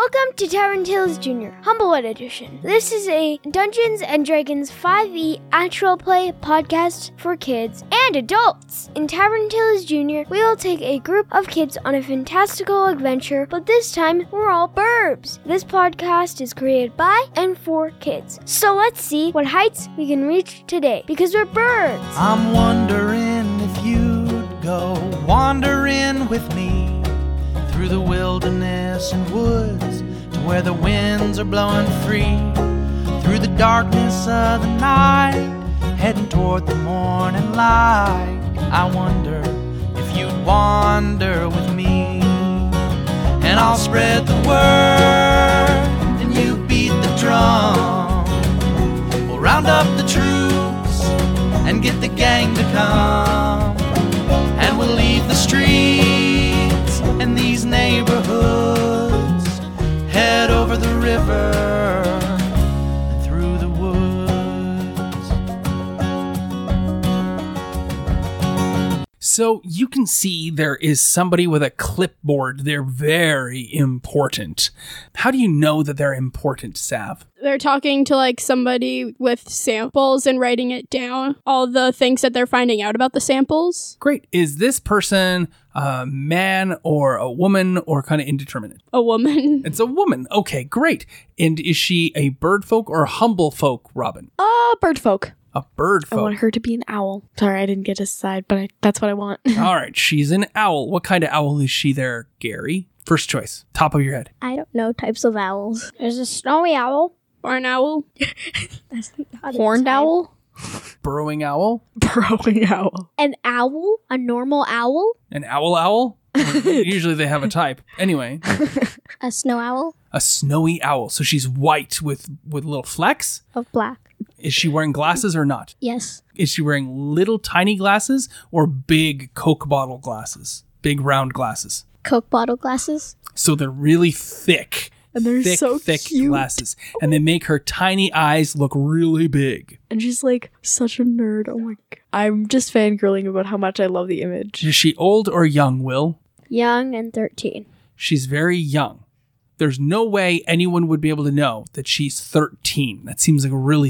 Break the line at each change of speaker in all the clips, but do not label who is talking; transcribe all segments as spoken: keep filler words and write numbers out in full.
Welcome to Tavern Tales Junior Humblewood Edition. This is a Dungeons and Dragons five E actual play podcast for kids and adults. In Tavern Tales Junior, we will take a group of kids on a fantastical adventure, but this time we're all burbs. This podcast is created by and for kids. So let's see what heights we can reach today, because we're birds.
I'm wondering if you'd go wandering with me through the wilderness and woods to where the winds are blowing free, through the darkness of the night, heading toward the morning light. I wonder if you'd wander with me, and I'll spread the word and you beat the drum. We'll round up the troops and get the gang to come, and we'll leave the streets and these neighborhoods, head over the river and through the woods.
So you can see there is somebody with a clipboard. They're very important. How do you know that they're important, Sav?
They're talking to like somebody with samples and writing it down, all the things that they're finding out about the samples.
Great. Is this person a man or a woman or kind of indeterminate?
A woman.
It's a woman. Okay, great. And is she a bird folk or a humble folk, Robin?
Uh, bird folk.
A bird folk.
I want her to be an owl. Sorry, I didn't get to decide, but I, that's what I want.
All right, she's an owl. What kind of owl is she there, Gary? First choice, top of your head.
I don't know types of owls. There's a snowy owl.
Barn owl.
That's not
Horned owl?
Burrowing owl?
Burrowing owl.
An owl? A normal owl?
An owl owl? Usually they have a type. Anyway.
A snow owl?
A snowy owl. So she's white with, with little flecks?
Of black.
Is she wearing glasses or not?
Yes.
Is she wearing little tiny glasses or big Coke bottle glasses? Big round glasses.
Coke bottle glasses?
So they're really thick.
And they're
thick,
so
thick
cute.
glasses. And they make her tiny eyes look really big.
And she's like such a nerd. Oh my god. I'm just fangirling about how much I love the image.
Is she old or young, Will?
Young and thirteen.
She's very young. There's no way anyone would be able to know that she's thirteen. That seems like a really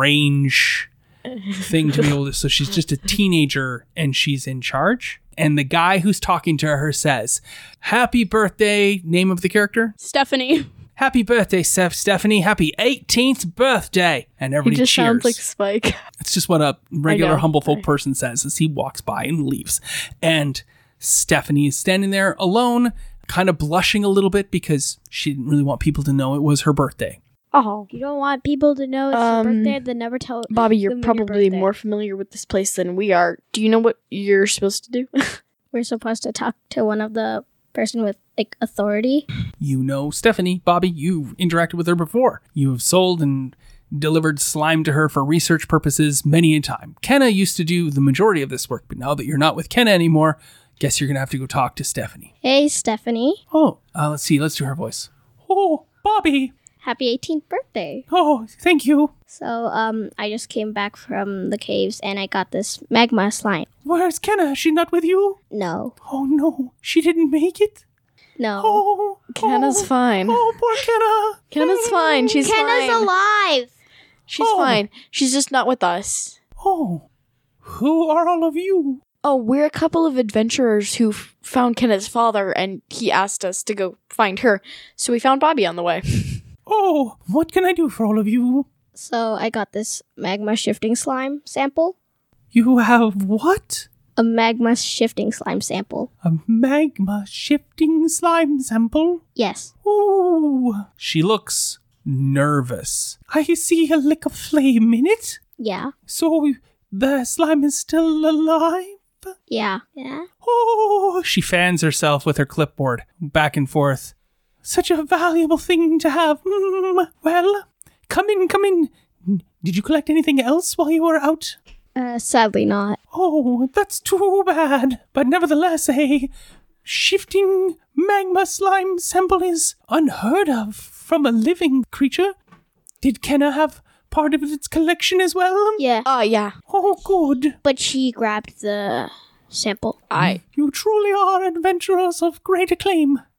strange thing to be able to... So she's just a teenager and she's in charge. And the guy who's talking to her says, "Happy birthday," name of the character?
Stephanie.
"Happy birthday, Steph- Stephanie. Happy eighteenth birthday." And
He
everybody
just
cheers.
sounds like Spike.
It's just what a regular
I know.
humble folk person says as he walks by and leaves. And Stephanie is standing there alone, kind of blushing a little bit because she didn't really want people to know it was her birthday.
Oh.
You don't want people to know it's
Um,
your birthday, then never tell
Bobby, you're
them your
probably
birthday.
more familiar with this place than we are. Do you know what you're supposed to do?
We're supposed to talk to one of the person with, like, authority.
You know Stephanie, Bobby, you've interacted with her before. You have sold and delivered slime to her for research purposes many a time. Kenna used to do the majority of this work, but now that you're not with Kenna anymore, guess you're going to have to go talk to Stephanie.
Hey, Stephanie.
Oh, uh, let's see, let's do her voice. "Oh, Bobby.
Happy eighteenth birthday.
Oh, thank you.
So, um, I just came back from the caves and I got this magma slime.
Where's Kenna? Is she not with you?
No.
Oh no, she didn't make it?
No.
Oh,
Kenna's
oh,
fine.
Oh, poor Kenna.
Kenna's fine. She's
Kenna's
fine.
alive.
She's
Oh.
fine. She's just not with us.
Oh, who are all of you?
Oh, we're a couple of adventurers who f- found Kenna's father, and he asked us to go find her. So we found Bobby on the way.
Oh, what can I do for all of you?
So, I got this magma shifting slime sample.
You have what?
A magma shifting slime sample.
A magma shifting slime sample?
Yes.
Ooh, she looks nervous. I see a lick of flame in it.
Yeah.
So the slime is still alive?
Yeah. Yeah.
Oh, she fans herself with her clipboard back and forth. Such a valuable thing to have. Mm, well, come in, come in. Did you collect anything else while you were out?
Uh, sadly not.
Oh, that's too bad. But nevertheless, a shifting magma slime sample is unheard of from a living creature. Did Kenna have part of its collection as well?
Yeah.
Oh, yeah.
Oh, good.
But she grabbed the sample.
I.
You truly are adventurers of great acclaim.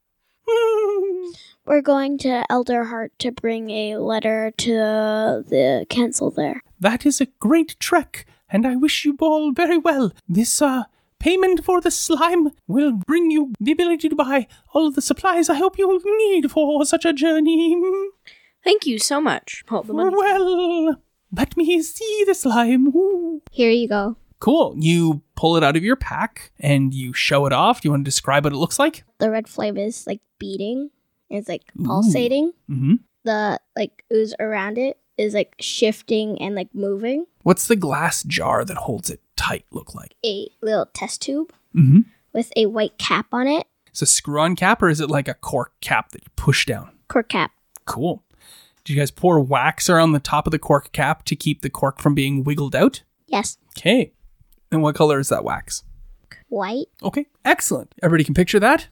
We're going to Elderheart to bring a letter to the council there.
That is a great trek, and I wish you all very well. This, uh, payment for the slime will bring you the ability to buy all of the supplies I hope you will need for such a journey.
Thank you so much. Hold the money.
Well, let me see the slime. Ooh.
Here you go.
Cool. You pull it out of your pack and you show it off. Do you want to describe what it looks like?
The red flame is like beating. It's like pulsating.
Mm-hmm.
The like ooze around it is like shifting and like moving.
What's the glass jar that holds it tight look like?
A little test tube
Mm-hmm.
with a white cap on it.
Is it a screw-on cap or is it like a cork cap that you push down?
Cork cap.
Cool. Did you guys pour wax around the top of the cork cap to keep the cork from being wiggled out?
Yes.
Okay. And what color is that wax?
White.
Okay, excellent. Everybody can picture that?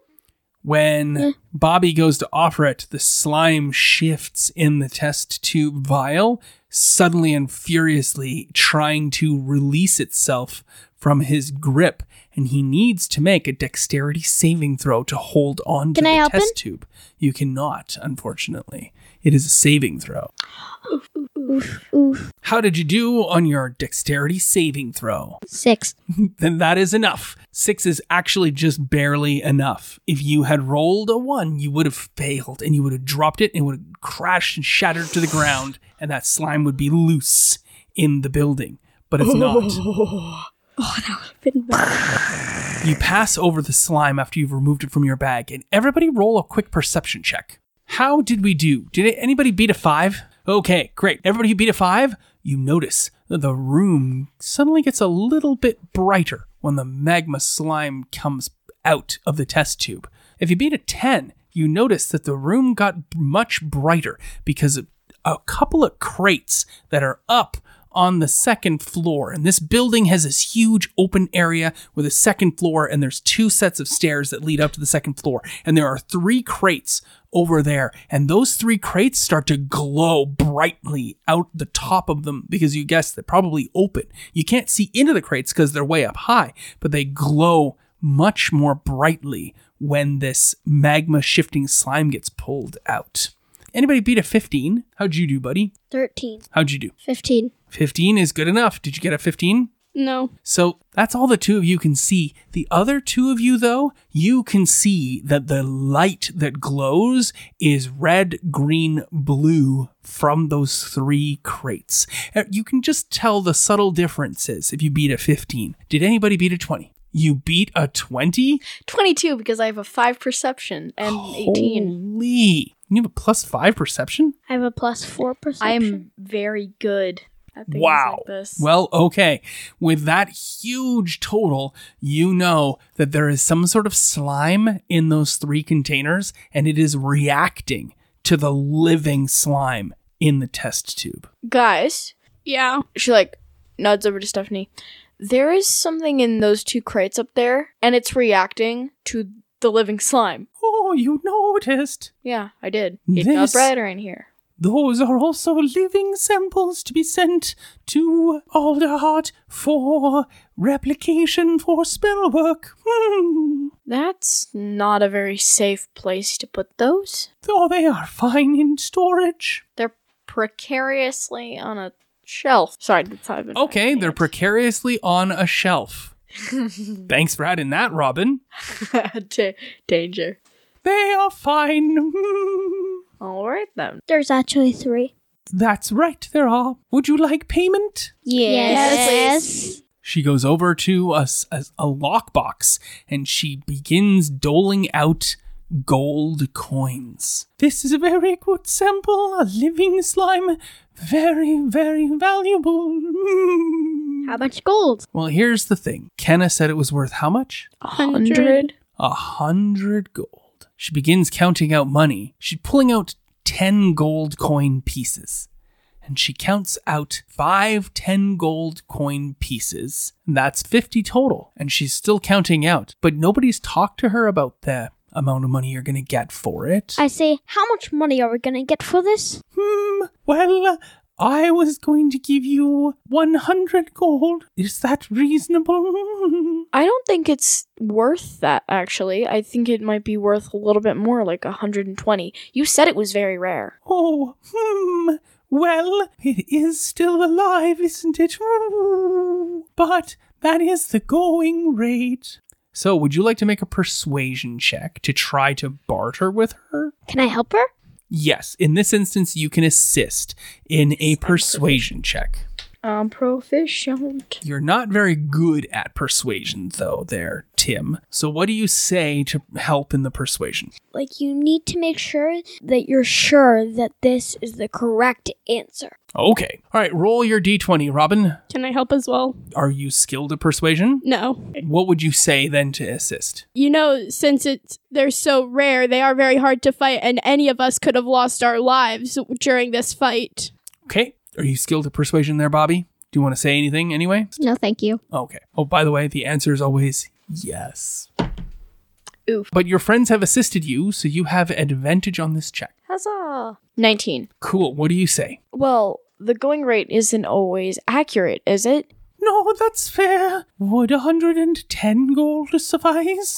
When
Yeah.
Bobby goes to offer it, the slime shifts in the test tube vial, suddenly and furiously trying to release itself from his grip, and he needs to make a dexterity saving throw to hold on to
Can I
the
open?
test tube. You cannot, unfortunately. It is a saving throw.
Oof, oof.
How did you do on your dexterity saving throw?
Six.
Then that is enough. Six is actually just barely enough. If you had rolled a one, you would have failed and you would have dropped it and it would have crashed and shattered to the ground, and that slime would be loose in the building. But it's not.
Oh, that would have been bad.
You pass over the slime after you've removed it from your bag, and everybody roll a quick perception check. How did we do? Did anybody beat a five? Okay, great. Everybody who beat a five, you notice that the room suddenly gets a little bit brighter when the magma slime comes out of the test tube. If you beat a ten, you notice that the room got much brighter because of a couple of crates that are up on the second floor. And this building has this huge open area with a second floor, and there's two sets of stairs that lead up to the second floor. And there are three crates over there, and those three crates start to glow brightly out the top of them because you guessed they're probably open. You can't see into the crates because they're way up high, but they glow much more brightly when this magma shifting slime gets pulled out. Anybody beat a fifteen? How'd you do, buddy?
Thirteen.
How'd you do?
Fifteen.
fifteen is good enough. Did you get a fifteen?
No.
So that's all the two of you can see. The other two of you, though, you can see that the light that glows is red, green, blue from those three crates. Uh, You can just tell the subtle differences if you beat a fifteen. Did anybody beat a twenty? You beat a twenty?
twenty-two because I have a five perception and eighteen.
Holy. You have a plus five perception?
I have a plus four perception.
I am very good at things
Wow.
like this.
Well, okay. With that huge total, you know that there is some sort of slime in those three containers, and it is reacting to the living slime in the test tube.
Guys,
Yeah.
she like nods over to Stephanie. There is something in those two crates up there, and it's reacting to the living slime.
Oh, you noticed.
Yeah, I did. It got
This-
brighter in here.
Those are also living samples to be sent to Alderheart for replication for spellwork. Hmm.
That's not a very safe place to put those.
Oh, they are fine in storage.
They're precariously on a shelf. Sorry, that's how I've been
Okay,
finding
they're
it.
precariously on a shelf. Thanks for adding that, Robin.
Da- danger.
They are fine. Hmm.
All right then.
There's actually three.
That's right, there are. Would you like payment?
Yes.
She goes over to a, s- a, a lockbox and she begins doling out gold coins. This is a very good sample, a living slime. Very, very valuable. Hmm.
How much gold?
Well, here's the thing. Kenna said it was worth how much?
A hundred?
A hundred gold. She begins counting out money. She's pulling out ten gold coin pieces. And she counts out five ten gold coin pieces. That's fifty total. And she's still counting out. But nobody's talked to her about the amount of money you're going to get for it.
I say, how much money are we gonna get for this?
Hmm, well, I was going to give you one hundred gold. Is that reasonable?
I don't think it's worth that, actually. I think it might be worth a little bit more, like one hundred twenty. You said it was very rare.
Oh, hmm. Well, it is still alive, isn't it? But that is the going rate. So, would you like to make a persuasion check to try to barter with her?
Can I help her?
Yes. In this instance, you can assist in a persuasion check.
I'm proficient.
You're not very good at persuasion, though, there, Tim. So what do you say to help in the persuasion?
Like, you need to make sure that you're sure that this is the correct answer.
Okay. All right, roll your d twenty, Robin.
Can I help as well?
Are you skilled at persuasion?
No.
What would you say then to assist?
You know, since it's they're so rare, they are very hard to fight, and any of us could have lost our lives during this fight.
Okay. Are you skilled at persuasion there, Bobby? Do you want to say anything anyway?
No, thank you.
Okay. Oh, by the way, the answer is always yes.
Oof.
But your friends have assisted you, so you have advantage on this check.
Huzzah! nineteen.
Cool. What do you say?
Well, the going rate isn't always accurate, is it?
No, that's fair. Would one hundred ten gold suffice?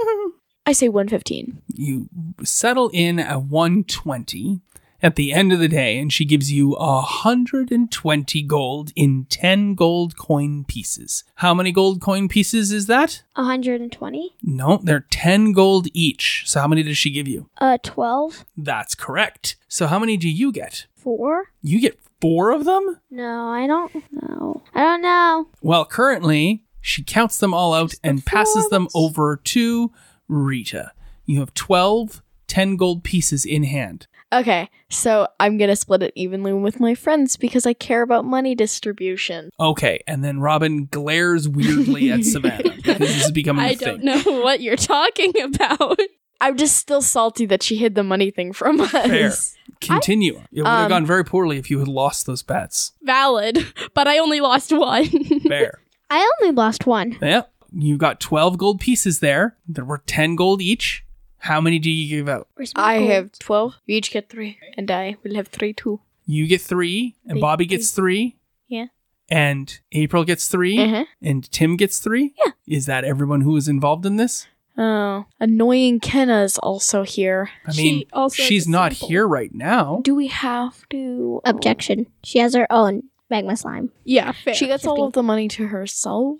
I say one fifteen.
You settle in at one twenty at the end of the day, and she gives you one hundred twenty gold in ten gold coin pieces. How many gold coin pieces is that?
one hundred twenty?
No, they're ten gold each. So how many does she give you?
Uh, twelve?
That's correct. So how many do you get?
Four?
You get four of them?
No, I don't know. I don't know.
Well, currently, she counts them all out and passes them
ones.
over to Rita. You have twelve ten gold pieces in hand.
Okay, so I'm gonna split it evenly with my friends because I care about money distribution.
Okay, and then Robin glares weirdly at Savannah because this is becoming a
I
thing.
don't know what you're talking about.
I'm just still salty that she hid the money thing from us.
Fair. Continue. it would have
um,
gone very poorly if you had lost those bets.
Valid, but I only lost one.
Fair.
I only lost one.
Yeah. You got twelve gold pieces there. There were ten gold each. How many do you give out?
Where's my
I
gold?
have twelve. You each get three, and I will have three too.
You get three, and
Three,
Bobby gets three,
Yeah.
and April gets three,
Uh-huh.
and Tim gets three?
Yeah.
Is that everyone who is involved in this?
Oh, annoying Kenna's also here.
I
She
mean,
also has
she's
a
not
sample.
here right now.
Do we have to?
Objection. She has her own magma slime.
Yeah, fair.
She gets all of the money to herself,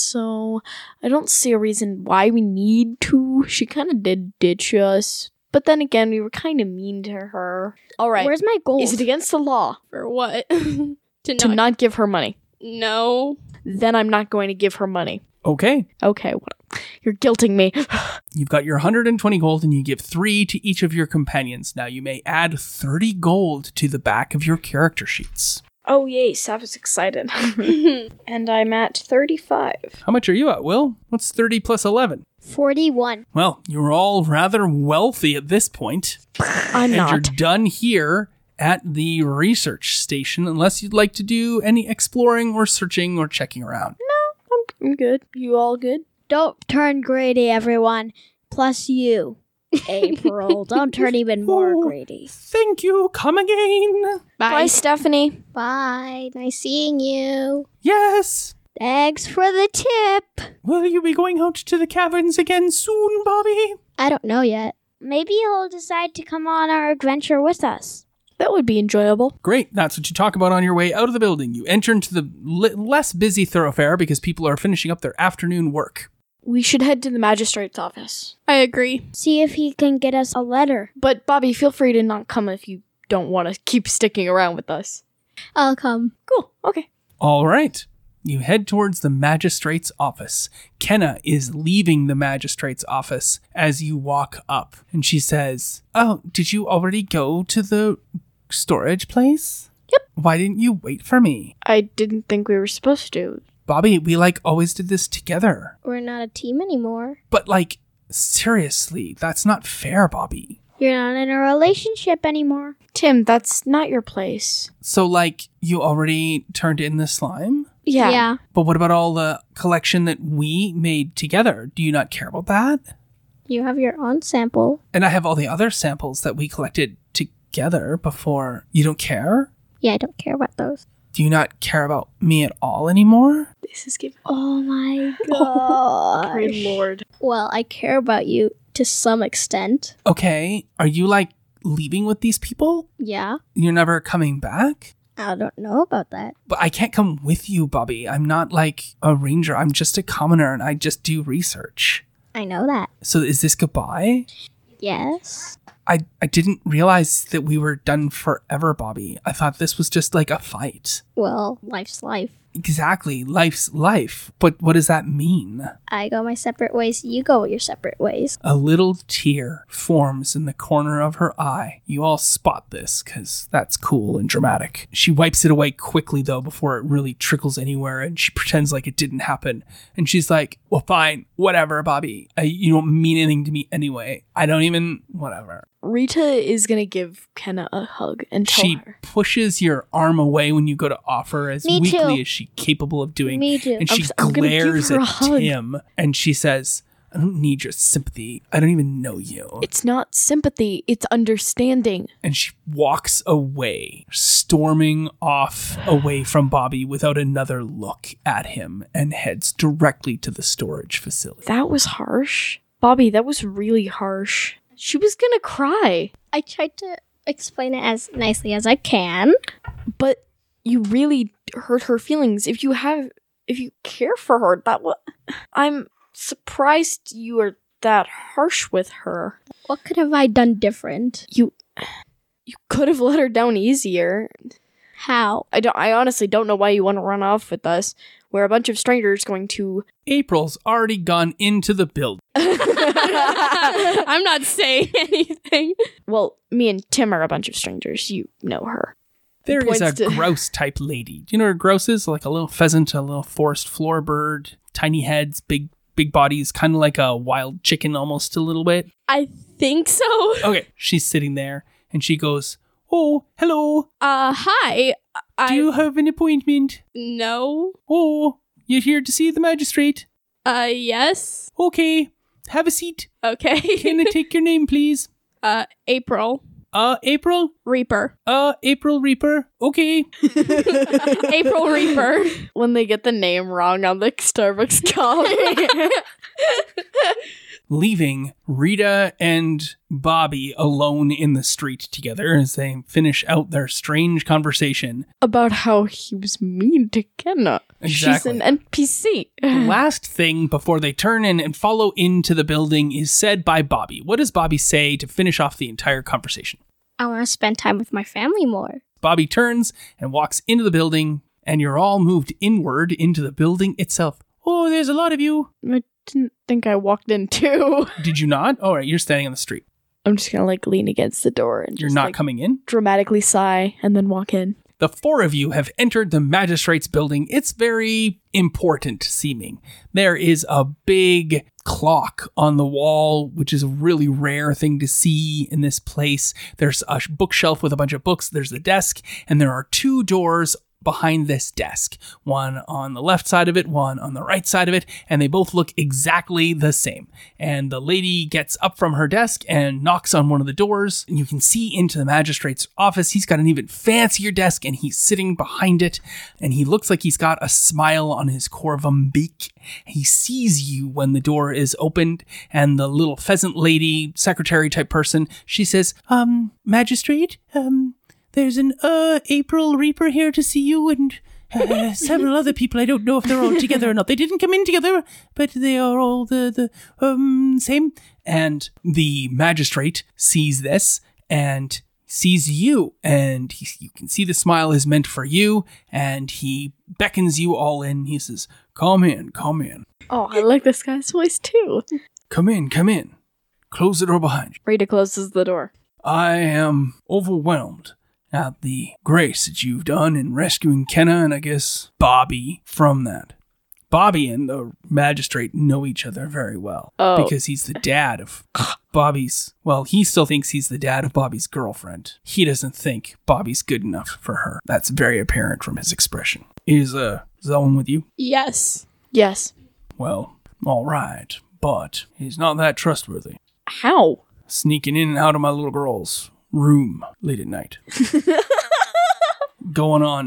so I don't see a reason why we need to. She kind of did ditch us, but then again, we were kind of mean to her. All right,
Where's my gold?
is it against the law
For what? to
to
not,
not give her money?
No.
Then I'm not going to give her money.
Okay.
Okay, what? You're guilting me.
You've got your one hundred twenty gold, and you give three to each of your companions. Now, you may add thirty gold to the back of your character sheets.
Oh yay, Sav is excited. And I'm at thirty-five.
How much are you at, Will? What's thirty plus eleven?
forty-one.
Well, you're all rather wealthy at this point.
I'm
And
not.
you're done here at the research station, unless you'd like to do any exploring or searching or checking around.
I'm, I'm good. You all good?
Don't turn greedy, everyone. Plus you, April. Don't turn even more
Oh.
greedy.
Thank you. Come again.
Bye.
Bye, Stephanie.
Bye. Nice seeing you.
Yes.
Thanks for the tip.
Will you be going out to the caverns again soon, Bobby?
I don't know yet. Maybe he'll decide to come on our adventure with us.
That would be enjoyable.
Great. That's what you talk about on your way out of the building. You enter into the li- less busy thoroughfare because people are finishing up their afternoon work.
We should head to the magistrate's office.
I agree.
See if he can get us a letter.
But Bobby, feel free to not come if you don't want to keep sticking around with us.
I'll come.
Cool. Okay.
All right. You head towards the magistrate's office. Kenna is leaving the magistrate's office as you walk up, and she says, "Oh, did you already go to the storage place?
Yep.
Why didn't you wait for me?
I didn't think we were supposed to.
Bobby, we like always did this together.
We're not a team anymore.
But like, seriously, that's not fair, Bobby.
You're not in a relationship anymore.
Tim, that's not your place.
So like, you already turned in the slime?
Yeah.
Yeah.
But what about all the collection that we made together? Do you not care about that?
You have your own sample.
And I have all the other samples that we collected together before. You don't care?
Yeah, I don't care about those.
Do you not care about me at all anymore?
This is giving.
Oh my god.
Great lord.
Well, I care about you to some extent.
Okay, are you like leaving with these people?
Yeah.
You're never coming back?
I don't know about that.
But I can't come with you, Bobby. I'm not like a ranger. I'm just a commoner and I just do research.
I know that.
So is this goodbye?
Yes.
I, I didn't realize that we were done forever, Bobby. I thought this was just like a fight.
Well, life's life.
Exactly. Life's life. But what does that mean?
I go my separate ways, you go your separate ways.
A little tear forms in the corner of her eye. You all spot this because that's cool and dramatic. She wipes it away quickly, though, before it really trickles anywhere, and she pretends like it didn't happen. And she's like, well, fine, whatever, Bobby. I, you don't mean anything to me anyway. I don't even, whatever.
Rita is gonna give Kenna a hug and tell
She
her.
pushes your arm away when you go to offer as
Me
weakly
too.
as she capable of doing.
Me too.
And she
I'm s- I'm gonna give
glares
her a
at
hug.
Tim and she says, I don't need your sympathy. I don't even know you.
It's not sympathy, it's understanding.
And she walks away, storming off away from Bobby without another look at him, and heads directly to the storage facility.
That was harsh. Bobby, that was really harsh. She was gonna cry.
I tried to explain it as nicely as I can.
But you really hurt her feelings. If you have, if you care for her, that was. I'm surprised you are that harsh with her.
What could have I done different?
You, you could have let her down easier.
How?
I don't. I honestly don't know why you want to run off with us. We're a bunch of strangers going to.
April's already gone into the building.
I'm not saying anything.
Well, me and Tim are a bunch of strangers. You know her.
There is a
Points to-
grouse type lady. Do you know what a grouse is? Like a little pheasant, a little forest floor bird, tiny heads, big big bodies, kind of like a wild chicken almost a little bit.
I think so.
Okay, she's sitting there and she goes, oh, hello.
Uh, hi. I
Do you have an appointment?
no.
Oh, you're here to see the magistrate.
Uh, yes.
Okay, have a seat.
Okay.
Can I take your name, please?
uh, April
Uh, April?
Reaper.
Uh, April Reaper? Okay.
April Reaper.
When they get the name wrong on the Starbucks coffee.
Leaving Rita and Bobby alone in the street together as they finish out their strange conversation.
About how he was mean to Kenna.
Exactly.
She's an N P C.
The last thing before they turn in and follow into the building is said by Bobby. What does Bobby say to finish off the entire conversation?
I want to spend time with my family more.
Bobby turns and walks into the building, and you're all moved inward into the building itself. Oh, there's a lot of you.
I didn't think I walked in too.
Did you not? All right, you're standing on the street.
I'm just gonna like lean against the door and
You're
just,
not
like,
coming in?
dramatically sigh and then walk in.
The four of you have entered the magistrate's building. It's very important seeming. There is a big clock on the wall, which is a really rare thing to see in this place. There's a bookshelf with a bunch of books. There's the desk, and there are two doors behind this desk. One on the left side of it, one on the right side of it, and they both look exactly the same. And the lady gets up from her desk and knocks on one of the doors, and you can see into the magistrate's office. He's got an even fancier desk, and he's sitting behind it, and he looks like he's got a smile on his corvum beak. He sees you when the door is opened, and the little pheasant lady, secretary type person, she says, um, magistrate, um, there's an, uh, April Reaper here to see you, and uh, several other people. I don't know if they're all together or not. They didn't come in together, but they are all the, the, um, same. And the magistrate sees this and sees you, and he, you can see the smile is meant for you, and he beckons you all in. He says, come in, come in.
Oh, I like this guy's voice too.
Come in, come in. Close the door behind you.
Rita closes the door.
I am overwhelmed at the grace that you've done in rescuing Kenna and I guess Bobby from that. Bobby and the magistrate know each other very well
Oh.
because he's the dad of Bobby's, well, he still thinks he's the dad of Bobby's girlfriend. He doesn't think Bobby's good enough for her. That's very apparent from his expression. Is, uh, is that one with you?
Yes.
Yes.
Well, all right, but he's not that trustworthy.
How?
Sneaking in and out of my little girl's room late at night. Going on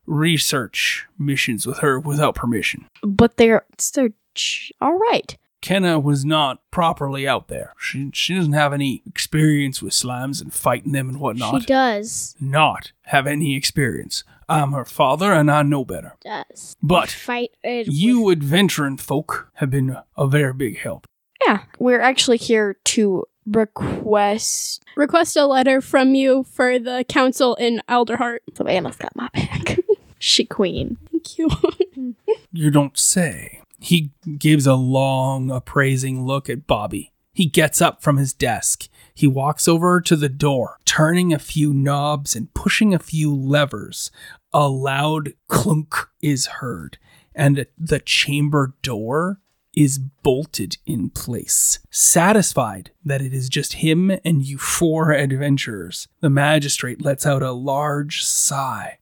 research missions with her without permission.
But they're so ch- all right.
Kenna was not properly out there. She she doesn't have any experience with slimes and fighting them and whatnot.
She does.
Not have any experience. I'm her father and I know better.
Does.
But
Fight it
you
with-
adventuring folk have been a very big help.
Yeah, we're actually here to request.
Request a letter from you for the council in Alderheart.
Savannah's got my back. She queen.
Thank you.
You don't say. He gives a long, appraising look at Bobby. He gets up from his desk. He walks over to the door, turning a few knobs and pushing a few levers. A loud clunk is heard, and the chamber door is bolted in place. Satisfied that it is just him and you four adventurers, the magistrate lets out a large sigh.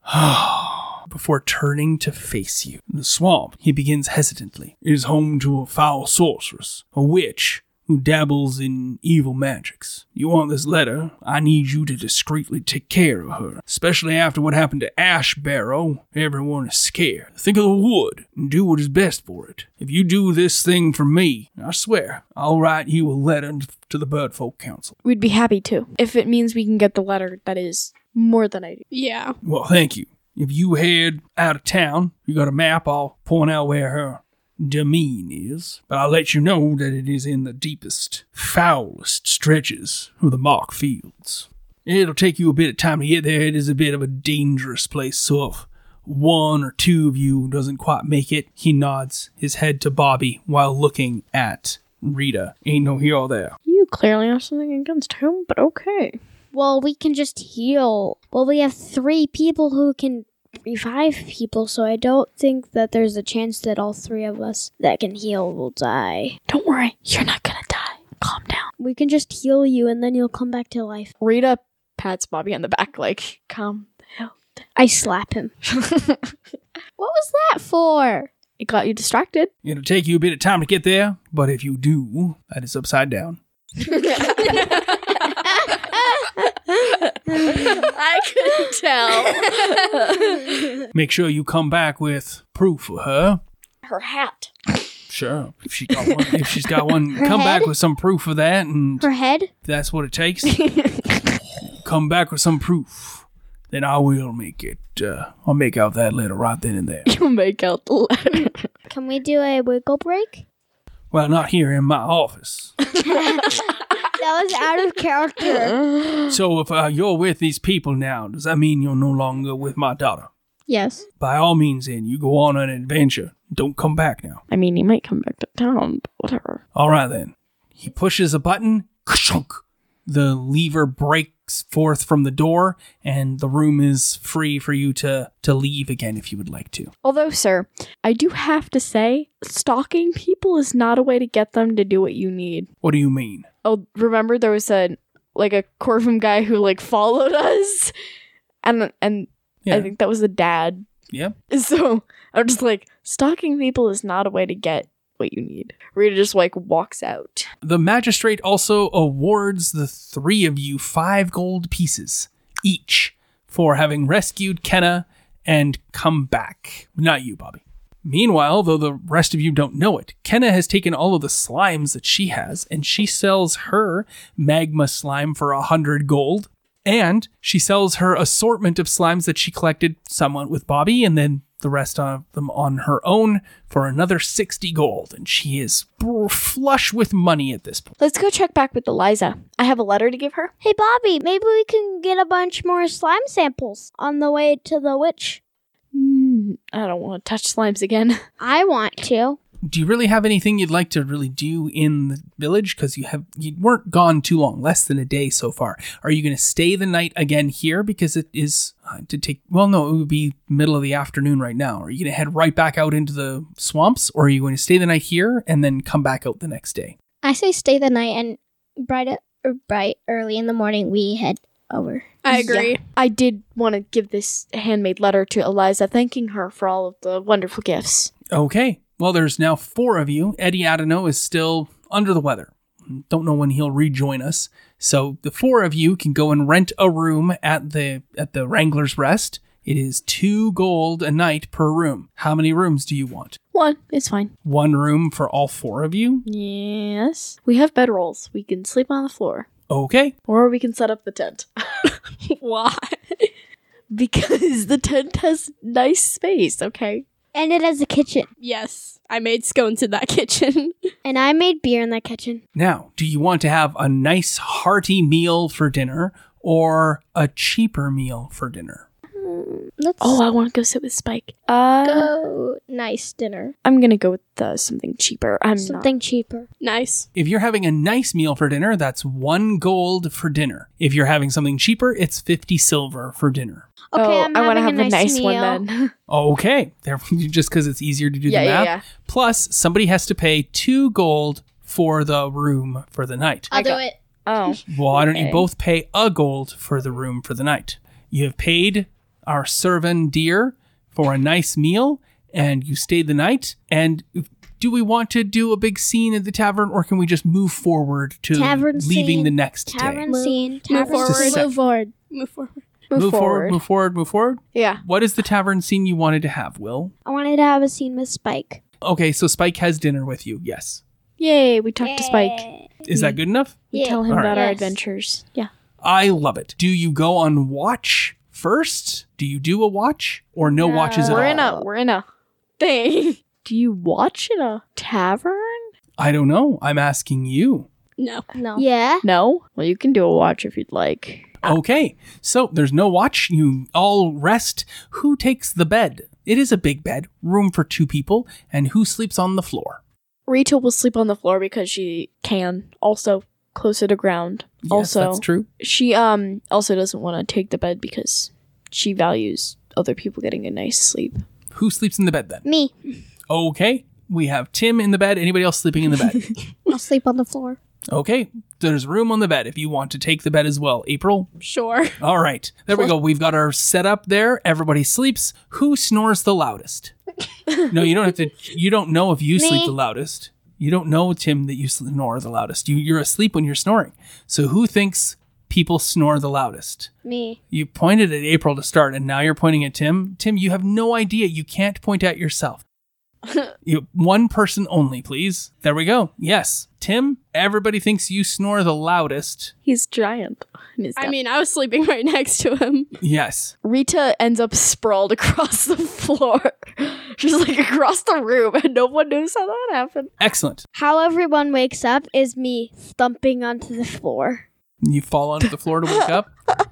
Before turning to face you. The swamp, he begins hesitantly, is home to a foul sorceress, a witch who dabbles in evil magics. You want this letter, I need you to discreetly take care of her, especially after what happened to Ash Barrow. Everyone is scared. Think of the wood and do what is best for it. If you do this thing for me, I swear, I'll write you a letter to the Birdfolk Council.
We'd be happy to. If it means we can get the letter, that is more than I do.
Yeah.
Well, thank you. If you head out of town, you got a map, I'll point out where her demesne is. But I'll let you know that it is in the deepest, foulest stretches of the Mark Fields. It'll take you a bit of time to get there. It is a bit of a dangerous place, so if one or two of you doesn't quite make it, he nods his head to Bobby while looking at Rita. Ain't no here there.
You clearly have something against him, but okay.
Well, we can just heal. Well, we have three people who can revive people, so I don't think that there's a chance that all three of us that can heal will die.
Don't worry, you're not gonna die. Calm down.
We can just heal you, and then you'll come back to life.
Rita pats Bobby on the back like, calm the hell down.
I slap him. What was that for?
It got you distracted.
It'll take you a bit of time to get there, but if you do, that is upside down.
I couldn't tell.
Make sure you come back with proof of her.
Her hat.
Sure, if she got one, if she's got one,
Her
come
head?
back with some proof of that, and
Her head?
if that's what it takes. Come back with some proof, then I will make it. Uh, I'll make out that letter right then and there.
You'll make out the letter.
Can we do a wiggle break?
Well, not here in my office.
That was out of character.
So if uh, you're with these people now, does that mean you're no longer with my daughter?
Yes.
By all means, then, you go on an adventure. Don't come back now.
I mean, he might come back to town, but whatever.
All right, then. He pushes a button. Ka-shunk. The lever breaks forth from the door, and the room is free for you to, to leave again if you would like to.
Although, sir, I do have to say, stalking people is not a way to get them to do what you need.
What do you mean?
Oh, remember there was a like a Corvum guy who like followed us, and and
Yeah.
I think that was the dad.
Yeah.
So I'm just like, stalking people is not a way to get what you need. Rita just like walks out.
The magistrate also awards the three of you five gold pieces each for having rescued Kenna and come back. Not you, Bobby. Meanwhile, though the rest of you don't know it, Kenna has taken all of the slimes that she has, and she sells her magma slime for a hundred gold, and she sells her assortment of slimes that she collected, somewhat with Bobby, and then the rest of them on her own for another sixty gold, and she is flush with money at this point.
Let's go check back with Eliza. I have a letter to give her.
Hey, Bobby, maybe we can get a bunch more slime samples on the way to the witch.
Mm, I don't want to touch slimes again.
I want to.
Do you really have anything you'd like to really do in the village? Because you have you weren't gone too long, less than a day so far. Are you going to stay the night again here? Because it is uh, to take, well, no, it would be middle of the afternoon right now. Are you going to head right back out into the swamps? Or are you going to stay the night here and then come back out the next day?
I say stay the night, and bright, or bright early in the morning we head over.
I agree.
Yeah. I did want to give this handmade letter to Eliza, thanking her for all of the wonderful gifts.
Okay. Well, there's now four of you. Eddie Adano is still under the weather. Don't know when he'll rejoin us. So the four of you can go and rent a room at the at the Wrangler's Rest. It is two gold a night per room. How many rooms do you want?
One. It's fine.
One room for all four of you?
Yes. We have bedrolls. We can sleep on the floor.
Okay.
Or we can set up the tent.
Why?
Because the tent has nice space, okay?
And it has a kitchen.
Yes, I made scones in that kitchen.
And I made beer in that kitchen.
Now, do you want to have a nice hearty meal for dinner or a cheaper meal for dinner?
Let's
Oh, I want to go sit with Spike. Uh,
go nice dinner.
I'm gonna go with uh, something cheaper. I'm
Something cheaper.
Nice.
If you're having a nice meal for dinner, that's one gold for dinner. If you're having something cheaper, it's fifty silver for dinner.
not.
Okay,
oh,
I'm
I want to
having
have
a
the
nice
nice one
meal.
then.
Okay, there, just because it's easier to do
Yeah,
the
yeah,
math.
yeah.
Plus, somebody has to pay two gold for the room for the night.
I'll
I
do
got-
it.
Oh,
Well, why don't you
Okay.
both pay a gold for the room for the night? You have paid our servant dear for a nice meal, and you stayed the night. And do we want to do a big scene at the tavern, or can we just move forward to
Tavern
leaving
scene.
the next
Tavern
day?
scene.
Move
Tavern
forward.
Just a sec.
Move forward.
Move forward.
move,
Move forward,
forward.
move forward, move forward.
Yeah.
What is the tavern scene you wanted to have, Will?
I wanted to have a scene with Spike.
Okay, so Spike has dinner with you. Yes.
Yay, we talked to Spike.
Is that good enough?
We
Yeah.
tell him
All
about
right.
our
Yes.
adventures. Yeah.
I love it. Do you go on watch first? Do you do a watch or no watches at
We're
all?
in a we're in a thing. Do you watch in a tavern?
I don't know. I'm asking you.
No.
No.
Yeah.
No? Well, you can do a watch if you'd like.
Okay, so there's no watch. You all rest. Who takes the bed? It is a big bed, room for two people, and who sleeps on the floor?
Rachel will sleep on the floor because she can. Also, closer to ground.
Yes,
also,
that's true.
she um also doesn't want to take the bed because she values other people getting a nice sleep.
Who sleeps in the bed then?
Me.
Okay, we have Tim in the bed. Anybody else sleeping in the bed?
I'll sleep on the floor.
Okay, there's room on the bed if you want to take the bed as well. April?
Sure.
All right, there we go. We've got our setup there. Everybody sleeps. Who snores the loudest? No, you don't have to. You don't know if you
Me.
sleep the loudest. You don't know, Tim, that you snore the loudest. You, you're asleep when you're snoring. So who thinks people snore the loudest?
Me.
You pointed at April to start, and now you're pointing at Tim. Tim, you have no idea. You can't point at yourself. You, one person only, please. There we go. Yes. Tim, everybody thinks you snore the loudest.
He's giant. And he's
I
got-
mean, I was sleeping right next to him.
Yes.
Rita ends up sprawled across the floor. She's like across the room, and no one knows how that happened.
Excellent.
How everyone wakes up is me thumping onto the floor.
You fall onto the floor to wake up.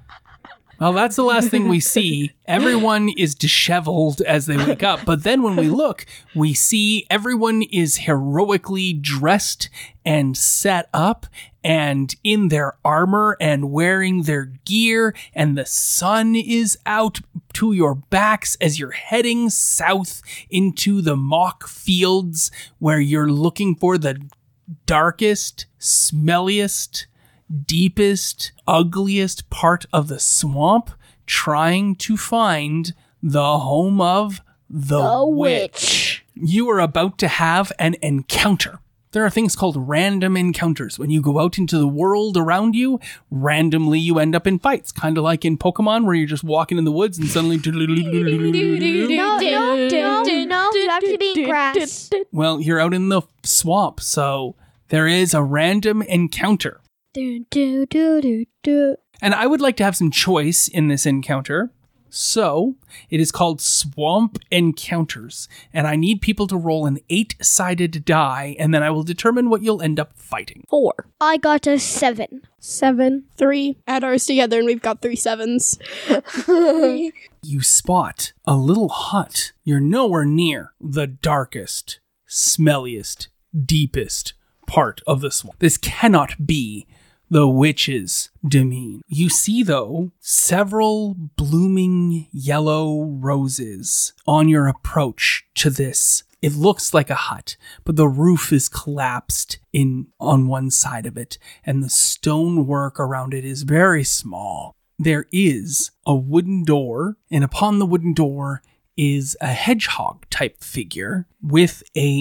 Well, that's the last thing we see. Everyone is disheveled as they wake up. But then when we look, we see everyone is heroically dressed and set up and in their armor and wearing their gear. And the sun is out to your backs as you're heading south into the mock fields where you're looking for the darkest, smelliest, deepest, ugliest part of the swamp, trying to find the home of the,
The
witch. You are about to have an encounter. There are things called random encounters. When you go out into the world around you, randomly you end up in fights, kind of like in Pokemon where you're just walking in the woods and suddenly...
No, no, no, no. You have to be in grass.
Well, you're out in the swamp, so there is a random encounter.
Do, do, do, do, do.
And I would like to have some choice in this encounter. So, it is called Swamp Encounters. And I need people to roll an eight-sided die, and then I will determine what you'll end up fighting.
Four.
I got a seven.
Seven. Three. Add ours together and we've got three sevens.
You spot a little hut. You're nowhere near the darkest, smelliest, deepest part of the swamp. This cannot be the witch's demesne. You see, though, several blooming yellow roses on your approach to this. It looks like a hut, but the roof is collapsed in on one side of it, and the stonework around it is very small. There is a wooden door, and upon the wooden door is a hedgehog-type figure with a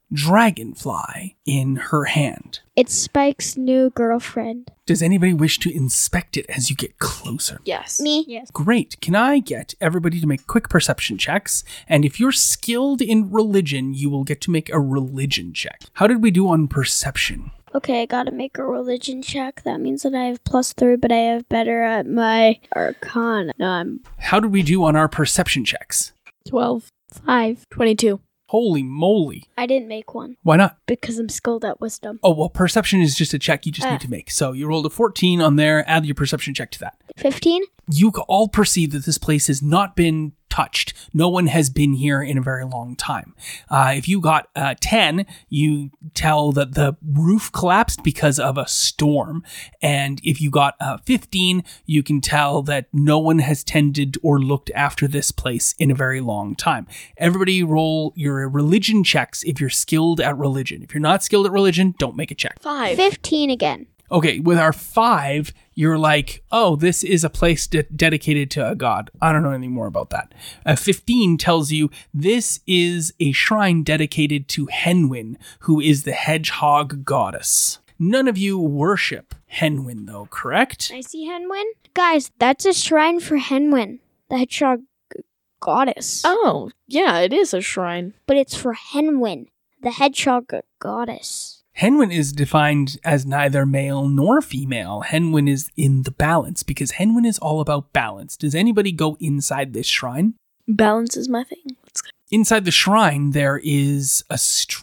dragonfly in her hand.
It's Spike's new girlfriend.
Does anybody wish to inspect it as you get closer?
Yes.
Me?
Yes.
Great. Can I get everybody to make quick perception checks? And if you're skilled in religion, you will get to make a religion check. How did we do on perception?
Okay, I gotta make a religion check. That means that I have plus three, but I have better at my arcana. No, I'm
How did we do on our perception checks?
twelve.
five.
twenty-two.
Holy moly.
I didn't make one
Why not?
because I'm skilled at wisdom.
Oh, well, perception is just a check you just
Ah.
need to make. So you rolled a fourteen on there, add your perception check to that.
fifteen?
You all perceive that this place has not been touched. No one has been here in a very long time. Uh, if you got uh, ten, you tell that the roof collapsed because of a storm. And if you got uh, fifteen, you can tell that no one has tended or looked after this place in a very long time. Everybody roll your religion checks if you're skilled at religion. If you're not skilled at religion, don't make a check.
Five.
fifteen again.
Okay, with our five, you're like, oh, this is a place de- dedicated to a god. I don't know anything more about that. A fifteen tells you this is a shrine dedicated to Henwin, who is the hedgehog goddess. None of you worship Henwin, though, correct?
I see Henwin. Guys, that's a shrine for Henwin, the hedgehog g- goddess.
Oh, yeah, it is a shrine.
But it's for Henwin, the hedgehog g- goddess.
Henwin is defined as neither male nor female. Henwin is in the balance because Henwin is all about balance. Does anybody go inside this shrine?
Balance is my thing. Let's go.
Inside the shrine, there is a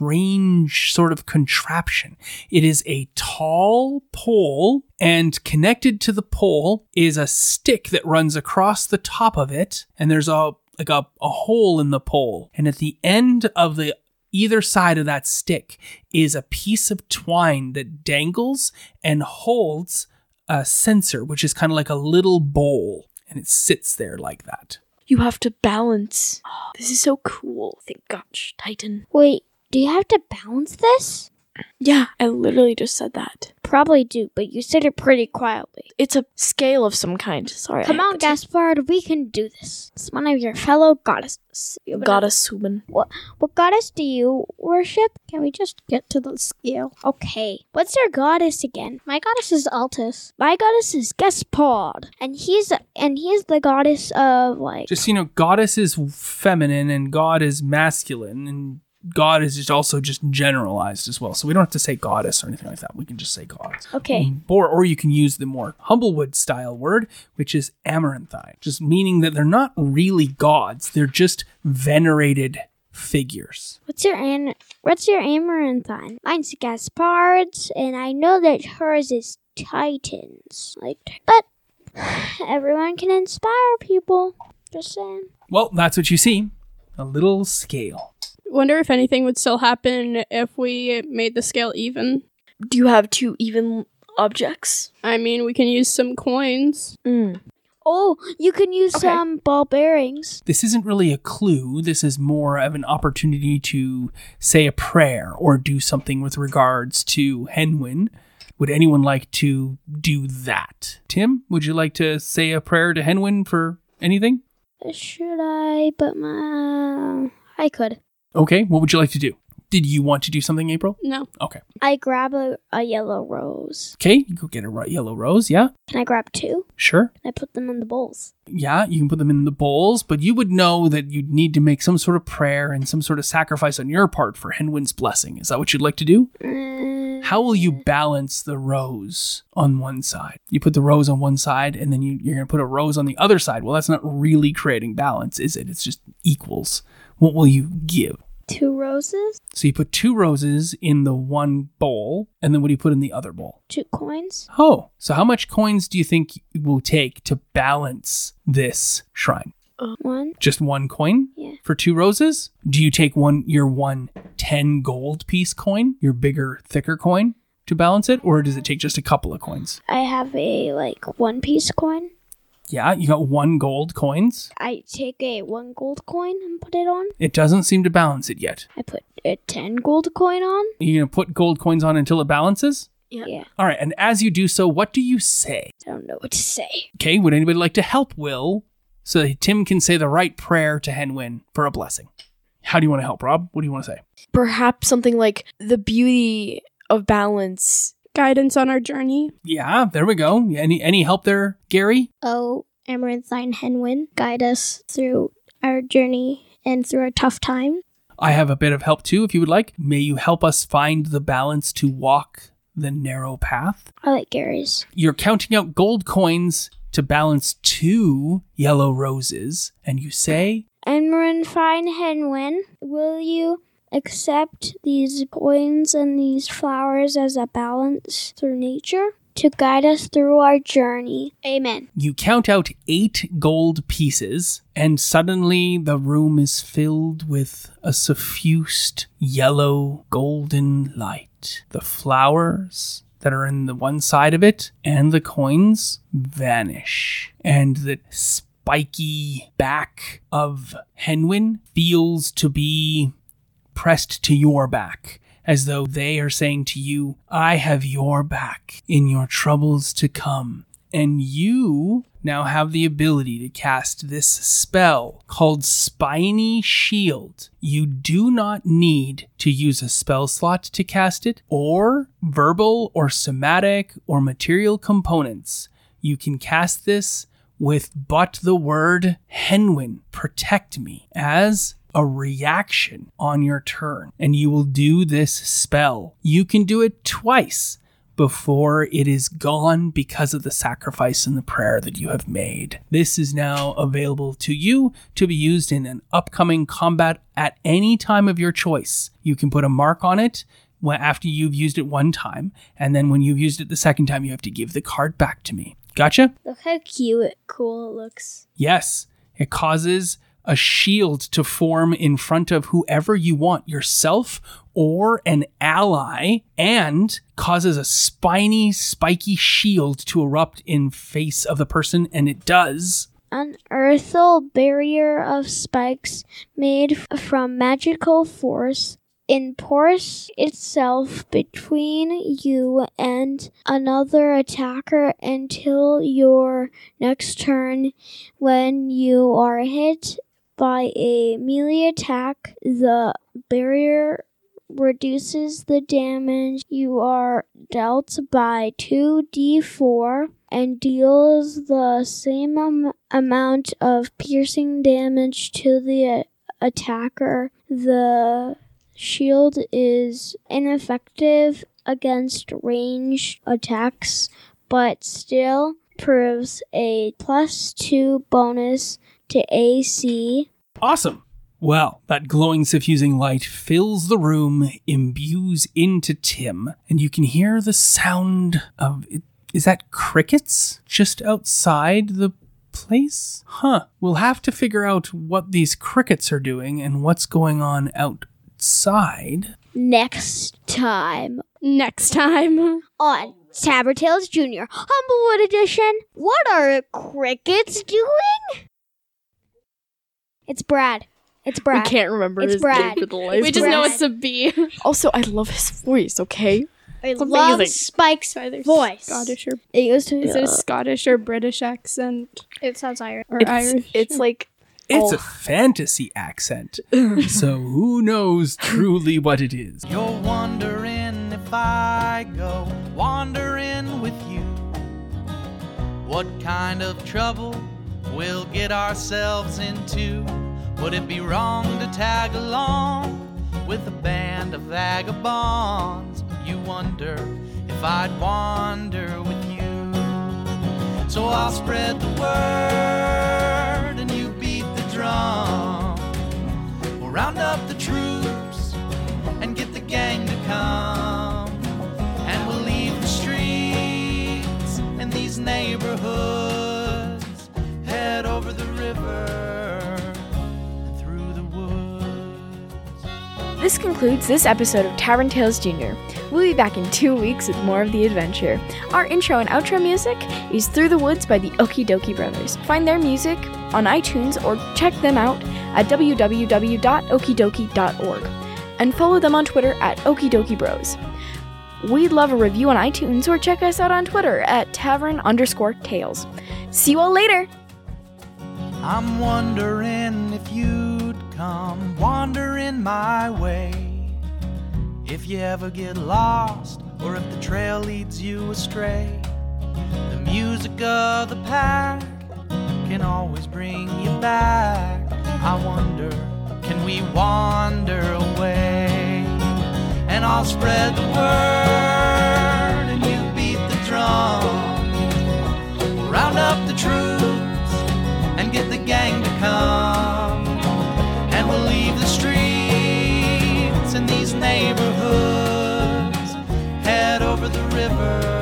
strange sort of contraption. It is a tall pole, and connected to the pole is a stick that runs across the top of it, and there's a like a, a hole in the pole. And at the end of the either side of that stick is a piece of twine that dangles and holds a censer, which is kind of like a little bowl, and it sits there like that.
You have to balance. Oh, this is so cool. Thank gosh, Titan.
Wait, do you have to balance this?
Yeah, I literally just said that.
Probably do, but you said it pretty quietly.
It's a scale of some kind. Sorry.
Come
I
on, Gaspard, we can do this. It's one of your fellow goddesses.
Goddess human.
What, what goddess do you worship? Can we just get to the scale? Okay. What's your goddess again? My goddess is Altus. My goddess is Gaspard. And he's and he's the goddess of like
Just, you know, goddess is feminine and God is masculine, and God is just also just generalized as well. So we don't have to say goddess or anything like that. We can just say God.
Okay.
Or, or you can use the more Humblewood style word, which is amaranthine, just meaning that they're not really gods. They're just venerated figures.
What's your an what's your amaranthine? Mine's Gaspard's, and I know that hers is Titan's. Like but everyone can inspire people. Just saying.
Well, that's what you see. A little scale.
Wonder if anything would still happen if we made the scale even.
Do you have two even objects?
I mean, we can use some coins.
Mm.
Oh, you can use
Okay.
some ball bearings.
This isn't really a clue. This is more of an opportunity to say a prayer or do something with regards to Henwin. Would anyone like to do that? Tim, would you like to say a prayer to Henwin for anything?
Should I? But my I could.
Okay, what would you like to do? Did you want to do something, April?
No.
Okay.
I grab a, a yellow rose.
Okay, you go get a ro- yellow rose, yeah?
Can I grab two?
Sure.
And I put them in the bowls.
Yeah, you can put them in the bowls, but you would know that you'd need to make some sort of prayer and some sort of sacrifice on your part for Henwin's blessing. Is that what you'd like to do?
Mm,
How will you balance the rose on one side? You put the rose on one side, and then you, you're going to put a rose on the other side. Well, that's not really creating balance, is it? It's just equals. What will you give?
two roses,
So you put two roses in the one bowl, and then what do you put in the other bowl?
two coins.
Oh, so how much coins do you think it will take to balance this shrine?
One.
Just one coin?
Yeah.
For two roses? Do you take one your one ten gold piece coin, your bigger, thicker coin, to balance it, or does it take just a couple of coins?
I have a like one piece coin.
Yeah, you got one gold coins.
I take a one gold coin and put it on.
It doesn't seem to balance it yet.
I put a ten gold coin on.
You're going to put gold coins on until it balances?
Yeah.
Yeah.
All right, and as you do so, what do you say?
I don't know what to say.
Okay, would anybody like to help Will so that Tim can say the right prayer to Henwin for a blessing? How do you want to help, Rob? What do you want to say?
Perhaps something like the beauty of balance.
Guidance on our journey.
Yeah, there we go. Any any help there, Gary?
Oh, Amaranthine Henwin, guide us through our journey and through a tough time.
I have a bit of help too, if you would like. May you help us find the balance to walk the narrow path.
I like Gary's.
You're counting out gold coins to balance two yellow roses, and you say,
Amaranthine Henwin, will you accept these coins and these flowers as a balance through nature to guide us through our journey? Amen.
You count out eight gold pieces, and suddenly the room is filled with a suffused yellow golden light. The flowers that are in the one side of it and the coins vanish, and the spiky back of Henwin feels to be pressed to your back, as though they are saying to you, I have your back in your troubles to come. And you now have the ability to cast this spell called Spiny Shield. You do not need to use a spell slot to cast it, or verbal or somatic or material components. You can cast this with but the word Henwin, protect me, as a reaction on your turn, and you will do this spell. You can do it twice before it is gone because of the sacrifice and the prayer that you have made. This is now available to you to be used in an upcoming combat at any time of your choice. You can put a mark on it after you've used it one time, and then when you've used it the second time, you have to give the card back to me. Gotcha?
Look how cute, cool it looks.
Yes, it causes a shield to form in front of whoever you want, yourself or an ally, and causes a spiny, spiky shield to erupt in face of the person, and it does.
An earthal barrier of spikes made f- from magical force enforce itself between you and another attacker until your next turn. When you are hit by a melee attack, the barrier reduces the damage you are dealt by two d four and deals the same am- amount of piercing damage to the a- attacker. The shield is ineffective against ranged attacks, but still proves a plus two bonus to A C.
Awesome. Well, that glowing, suffusing light fills the room, imbues into Tim, and you can hear the sound of, is that crickets just outside the place? Huh. We'll have to figure out what these crickets are doing and what's going on outside.
Next time
Next time.
on Tabertails Junior Humblewood Edition. What are crickets doing? It's Brad. It's Brad.
We can't remember
It's
his
Brad.
name for the life
We
of
just
us.
know
Brad.
it's a bee.
Also, I love his voice, okay?
I
It's
love
amazing.
Spike's
Either
voice.
Scottish or
It goes to
is it a Scottish or British accent
It sounds Irish.
or
It's,
Irish?
it's like,
It's
Oh.
a fantasy accent, so who knows truly what it is.
You're wondering if I go wandering with you, what kind of trouble we'll get ourselves into. Would it be wrong to tag along with a band of vagabonds? You wonder if I'd wander with you. So I'll spread the word and you beat the drum. We'll round up the troops and get the gang to come, and we'll leave the streets and these neighborhoods, head over the river and through the woods.
this concludes this episode of Tavern Tales Junior We'll be back in two weeks with more of the adventure. Our intro and outro music is Through the Woods by the Okie Dokie Brothers. Find their music on iTunes or check them out at w w w dot okie dokie dot org and follow them on Twitter at Okie Dokie Bros. We'd love a review on iTunes or check us out on Twitter at tavern underscore tales. See you all later!
I'm wondering if you'd come wandering my way. If you ever get lost, or if the trail leads you astray, the music of the pack can always bring you back. I wonder, can we wander away? And I'll spread the word, and you beat the drum. Round up the troops and get the gang to come, and we'll leave the streets in these neighborhoods, head over the river